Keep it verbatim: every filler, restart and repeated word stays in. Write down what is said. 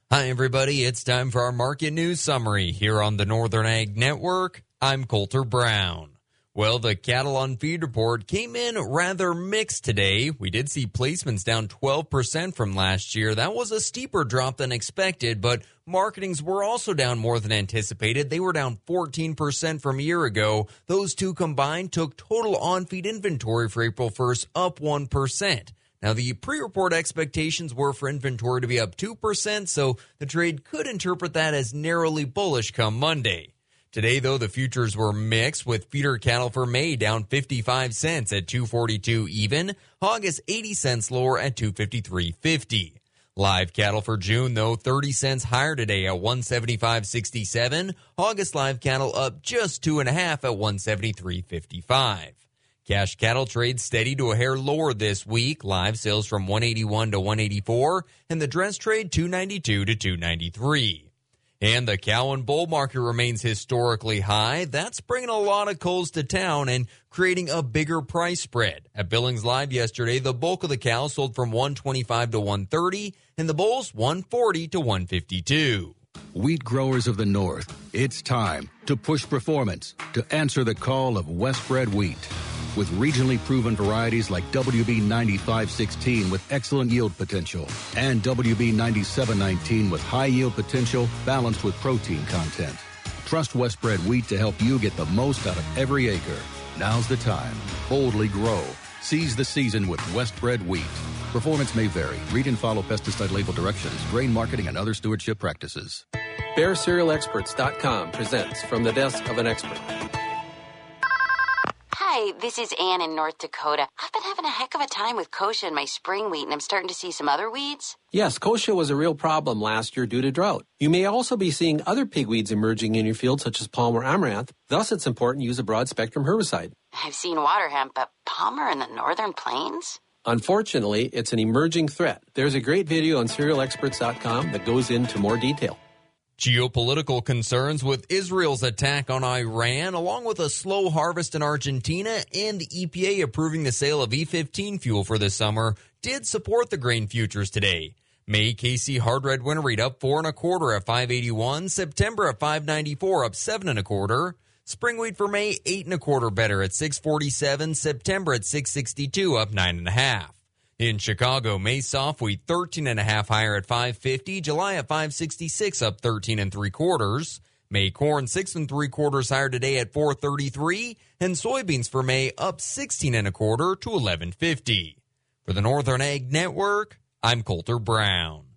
Hi, everybody. It's time for our market news summary here on the Northern Ag Network. I'm Colter Brown. Well, the cattle on feed report came in rather mixed today. We did see placements down twelve percent from last year. That was a steeper drop than expected, but marketings were also down more than anticipated. They were down fourteen percent from a year ago. Those two combined took total on-feed inventory for April first up one percent. Now, the pre-report expectations were for inventory to be up two percent, so the trade could interpret that as narrowly bullish come Monday. Today, though, the futures were mixed, with feeder cattle for May down fifty-five cents at two forty-two even, August eighty cents lower at two fifty-three fifty. Live cattle for June, though, thirty cents higher today at one seventy-five sixty-seven, August live cattle up just two and a half at one seventy-three fifty-five. Cash cattle trade steady to a hair lower this week. Live sales from one eighty-one to one eighty-four, and the dress trade two ninety-two to two ninety-three. And the cow and bull market remains historically high. That's bringing a lot of culls to town and creating a bigger price spread. At Billings Live yesterday, the bulk of the cows sold from one twenty-five to one thirty, and the bulls one forty to one fifty-two. Wheat growers of the North, it's time to push performance, to answer the call of Westbred wheat. With regionally proven varieties like W B ninety-five sixteen with excellent yield potential and W B ninety-seven nineteen with high yield potential balanced with protein content. Trust Westbred wheat to help you get the most out of every acre. Now's the time. Boldly grow. Seize the season with Westbred wheat. Performance may vary. Read and follow pesticide label directions, grain marketing, and other stewardship practices. Bear Cereal Experts dot com presents From the Desk of an Expert. Hi, this is Ann in North Dakota. I've been having a heck of a time with kochia and my spring wheat, and I'm starting to see some other weeds. Yes, kochia was a real problem last year due to drought. You may also be seeing other pigweeds emerging in your field, such as palm or amaranth. Thus, it's important to use a broad-spectrum herbicide. I've seen water hemp, but palmer in the northern plains? Unfortunately, it's an emerging threat. There's a great video on Cereal Experts dot com that goes into more detail. Geopolitical concerns with Israel's attack on Iran, along with a slow harvest in Argentina and the E P A approving the sale of E fifteen fuel for this summer, did support the grain futures today. May K C hard red winter wheat up four and a quarter at five eighty-one. September at five ninety-four, up seven and a quarter. Spring wheat for May eight and a quarter better at six forty-seven. September at six sixty-two, up nine and a half. In Chicago, May soft wheat thirteen and a half higher at five fifty. July at five sixty-six, up thirteen and three quarters. May corn six and three quarters higher today at four thirty-three, and soybeans for May up sixteen and a quarter to eleven fifty. For the Northern Ag Network, I'm Colter Brown.